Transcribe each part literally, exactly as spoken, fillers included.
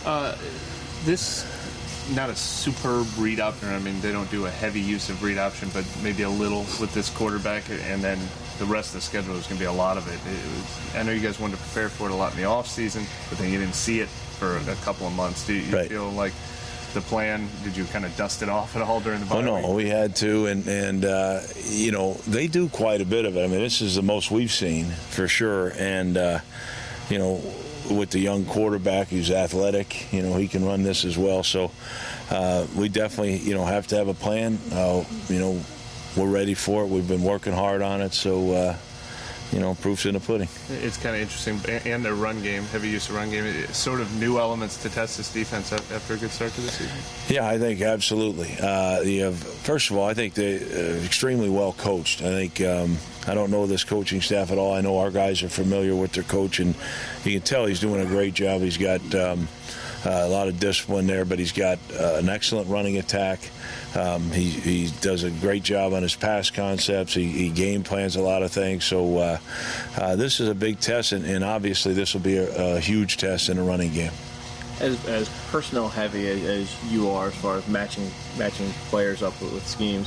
Uh, this, not a superb read option. I mean, they don't do a heavy use of read option, but maybe a little with this quarterback, and then the rest of the schedule is going to be a lot of it. it was, I know you guys wanted to prepare for it a lot in the off season, but then you didn't see it for a couple of months. Do you right. feel like the plan, did you kind of dust it off at all during the bye Oh, no, week? we had to, and, and uh, you know, they do quite a bit of it. I mean, this is the most we've seen, for sure, and, uh, you know, with the young quarterback who's athletic, you know, he can run this as well, so uh, we definitely, you know, have to have a plan. Uh, you know, we're ready for it. We've been working hard on it, so, uh, you know, proof's in the pudding. It's kind of interesting, and their run game, heavy use of run game, it's sort of new elements to test this defense after a good start to the season. Yeah, I think absolutely. Uh, you have, first of all, I think they're uh, extremely well coached. I think um, I don't know this coaching staff at all. I know our guys are familiar with their coach, and you can tell he's doing a great job. He's got um, uh, a lot of discipline there, but he's got uh, an excellent running attack. Um, he, he does a great job on his pass concepts. He, he game plans a lot of things. So uh, uh, this is a big test, and, and obviously this will be a, a huge test in the running game. As, as personnel heavy as, as you are, as far as matching matching players up with, with schemes,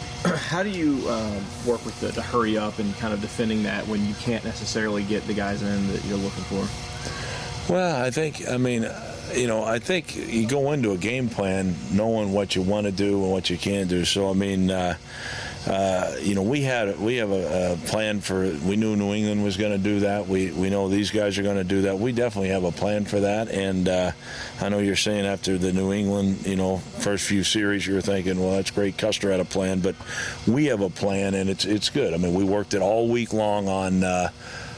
how do you um, work with the, the hurry up and kind of defending that when you can't necessarily get the guys in that you're looking for? Well, I think, I mean, you know, I think you go into a game plan knowing what you want to do and what you can do. So, I mean, uh, uh, you know, we had we have a, a plan for. We knew New England was going to do that. We we know these guys are going to do that. We definitely have a plan for that. And uh, I know you're saying after the New England, you know, first few series, you're thinking, well, that's great. Custer had a plan, but we have a plan, and it's it's good. I mean, we worked it all week long on. Uh,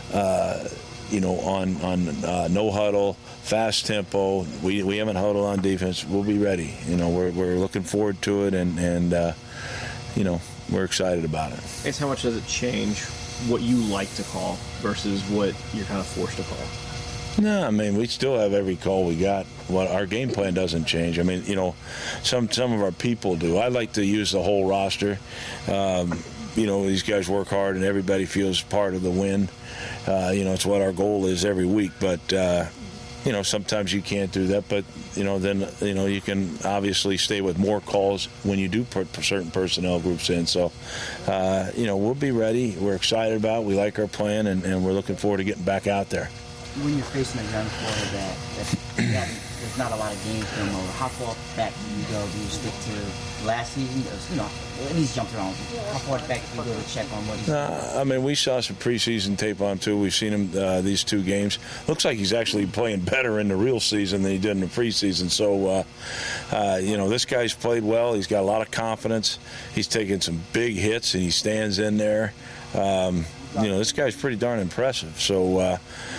uh, you know, on on uh, no huddle, fast tempo. We we haven't huddled on defense. We'll be ready. You know, we're we're looking forward to it, and and uh, you know, we're excited about it. I guess how much does it change what you like to call versus what you're kind of forced to call? No, I mean, we still have every call we got. What our game plan doesn't change. I mean, you know, some some of our people do. I like to use the whole roster. Um, you know, these guys work hard, and everybody feels part of the win. Uh, you know, it's what our goal is every week. But, uh, you know, sometimes you can't do that. But, you know, then, you know, you can obviously stay with more calls when you do put certain personnel groups in. So, uh, you know, we'll be ready. We're excited about it. We like our plan, and, and we're looking forward to getting back out there. When you're facing a young quarterback, that, that, there's not a lot of games going over, how far back do you go? Do you stick to last season? You know, at least jump around. How far back do you go to check on what he's uh, I mean, we saw some preseason tape on him, too. We've seen him uh, these two games. Looks like he's actually playing better in the real season than he did in the preseason. So, uh, uh, you know, this guy's played well. He's got a lot of confidence. He's taken some big hits, and he stands in there. Um, you know, this guy's pretty darn impressive. So, uh,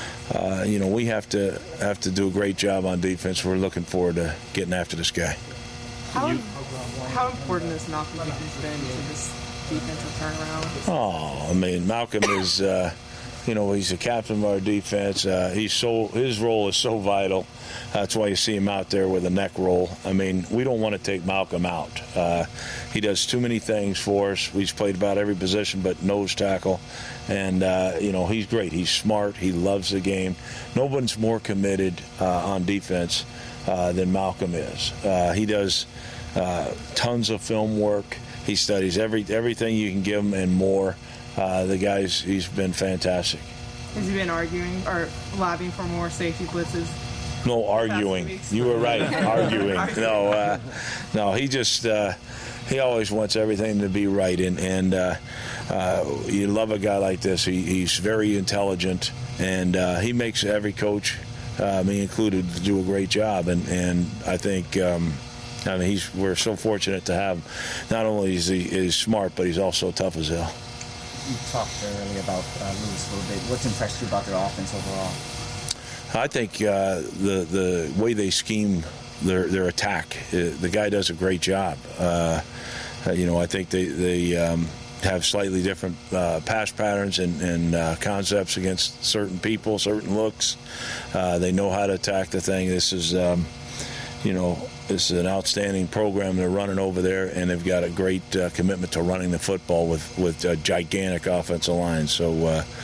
Uh, you know, we have to have to do a great job on defense. We're looking forward to getting after this guy. How, how important has Malcolm Gibbons been to this defensive turnaround? Oh, I mean, Malcolm is, uh, you know, he's the captain of our defense. Uh, he's so his role is so vital. That's why you see him out there with a neck roll. I mean, we don't want to take Malcolm out. Uh, he does too many things for us. He's played about every position but nose tackle. And, uh, you know, he's great. He's smart. He loves the game. No one's more committed uh, on defense uh, than Malcolm is. Uh, he does uh, tons of film work. He studies every everything you can give him and more. Uh, the guy's, he's been fantastic. Has he been arguing or lobbying for more safety blitzes? No arguing. You were right. Arguing. No, uh, no. He just uh, he always wants everything to be right, and and uh, uh, you love a guy like this. He, he's very intelligent, and uh, he makes every coach, uh, me included, do a great job. And and I think. Um, I mean, he's. We're so fortunate to have. Not only is he is smart, but he's also tough as hell. You talked earlier about uh, Lewis a little bit. What's impressed you about their offense overall? I think uh, the the way they scheme their their attack, uh, the guy does a great job. Uh, uh, you know, I think they they um, have slightly different uh, pass patterns and, and uh, concepts against certain people, certain looks. Uh, they know how to attack the thing. This is, um, you know, this is an outstanding program they're running over there, and they've got a great uh, commitment to running the football with with a gigantic offensive line. So. Uh,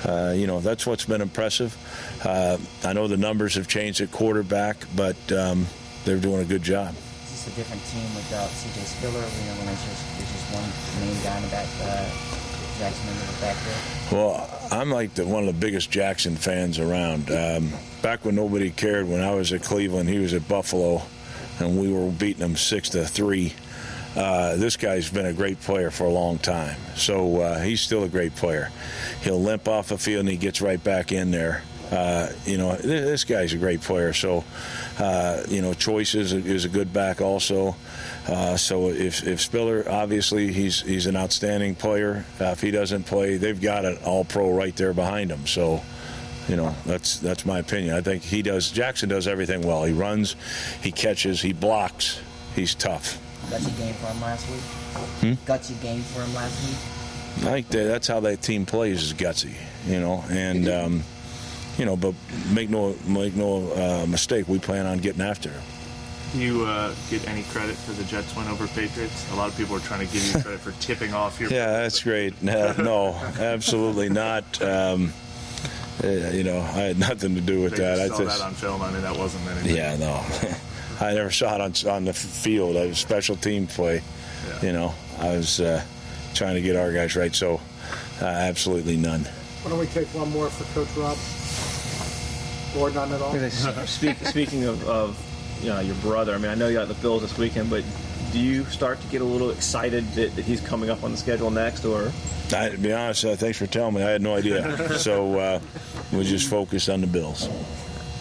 uh, you know, that's what's been impressive. Uh, I know the numbers have changed at quarterback, but um, they're doing a good job. It's just a different team without C J Spiller. You know, when there's just, there's just one main guy in the back, uh, Jackson in the back there. Well, I'm like the, one of the biggest Jackson fans around. Um, back when nobody cared, when I was at Cleveland, he was at Buffalo, and we were beating them six to three. Uh, this guy's been a great player for a long time, so uh, he's still a great player. He'll limp off the field and he gets right back in there. Uh, you know, this guy's a great player. So, uh, you know, Choice is a, is a good back also. Uh, so if, if Spiller, obviously, he's he's an outstanding player. Uh, if he doesn't play, they've got an all-pro right there behind him. So, you know, that's that's my opinion. I think he does. Jackson does everything well. He runs, he catches, he blocks. He's tough. Gutsy game for him last week. Hmm? Gutsy game for him last week. I think that that's how that team plays, is gutsy. You know, and. Um, You know, but make no make no uh, mistake. We plan on getting after him. Do you uh, get any credit for the Jets win over Patriots? A lot of people are trying to give you credit for tipping off your. Yeah, that's great. Uh, no, absolutely not. Um, uh, you know, I had nothing to do with they that. Saw I just, that on film. I mean, that wasn't anything. Yeah, no. I never saw it on on the field. I was special team play. Yeah. You know, I was uh, trying to get our guys right. So, uh, absolutely none. Why don't we take one more for Coach Rob? Bored on it all? Speak, speaking of, of you know, your brother, I mean, I know you got the Bills this weekend, but do you start to get a little excited that, that he's coming up on the schedule next, or? I, to be honest, uh, thanks for telling me. I had no idea. So uh, we just focused on the Bills.